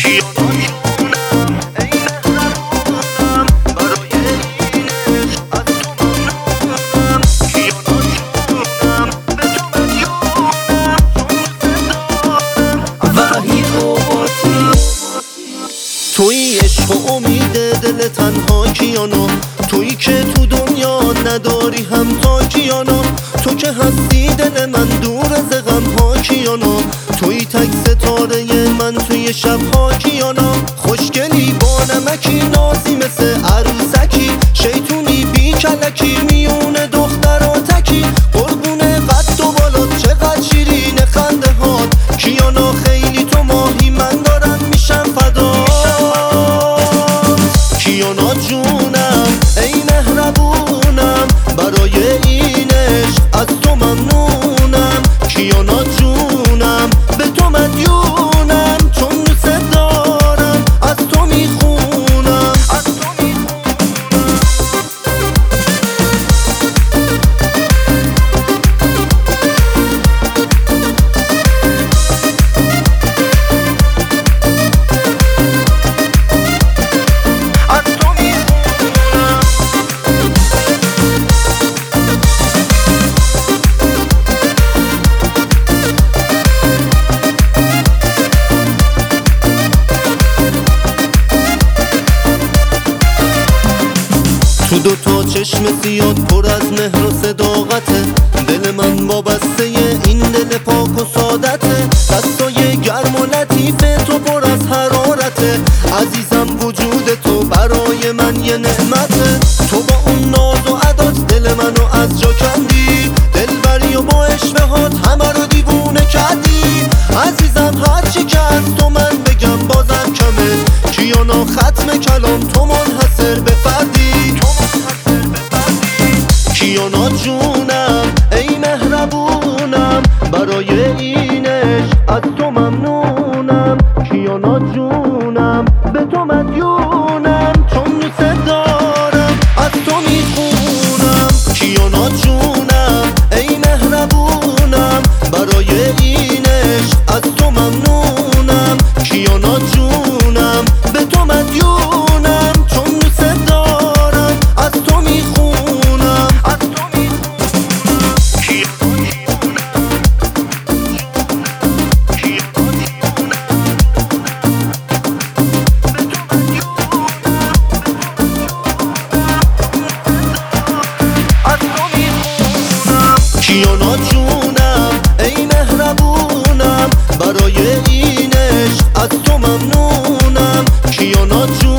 تویی عشق و امید دل تنها کیانا، تویی که تو دنیا نداری همتا کیانا، تو که هستی دل من دور از غم ها کیانا، تویی تک ستاره من توی شب ها کیانا، خوشگلی با نمکی نازی مثل عروسکی، شیطونی بی کلکی میون دخترا تکی، قربون قد و بالات چقدر شیرین خنده هات کیانا، خیلی تو ماهی من دارم میشم فدا کیانا جونم، ای مهربونم برای این عشق از تو ممنونم، کیانا جونم به تو مدیونم، چون دوست دارم از تو میخونم، از تو میخونم. تو دوتا چشم سیاد پر از مهر و صداقته، دل من وابسته این دل پاک و سادته، دستای گرم و لطیفه تو پر از حرارته، عزیزم وجود تو برای من یه نعمته، تو با اون ناز و عدات دل منو از جا کندی، دلبری و با اشوهات همه رو دیوونه کردی، عزیزم هرچی که از تو من بگم بازم کمه، کیانا ختم کلام تو منحصر به فردی، کیانا جونم ای مهربونم برای این عشق از تو ممنونم، کیانا جونم به تو مدیونم، چون دوست دارم از تو میخونم، کیانا جونم ای مهربونم برای این عشق از تو ممنونم، کیانا جونم به تو مدیونم، چون دوست دارم از تو میخونم، از تو کیانا جونم ای مهربونم برای این عشق از تو ممنونم، کیانا جونم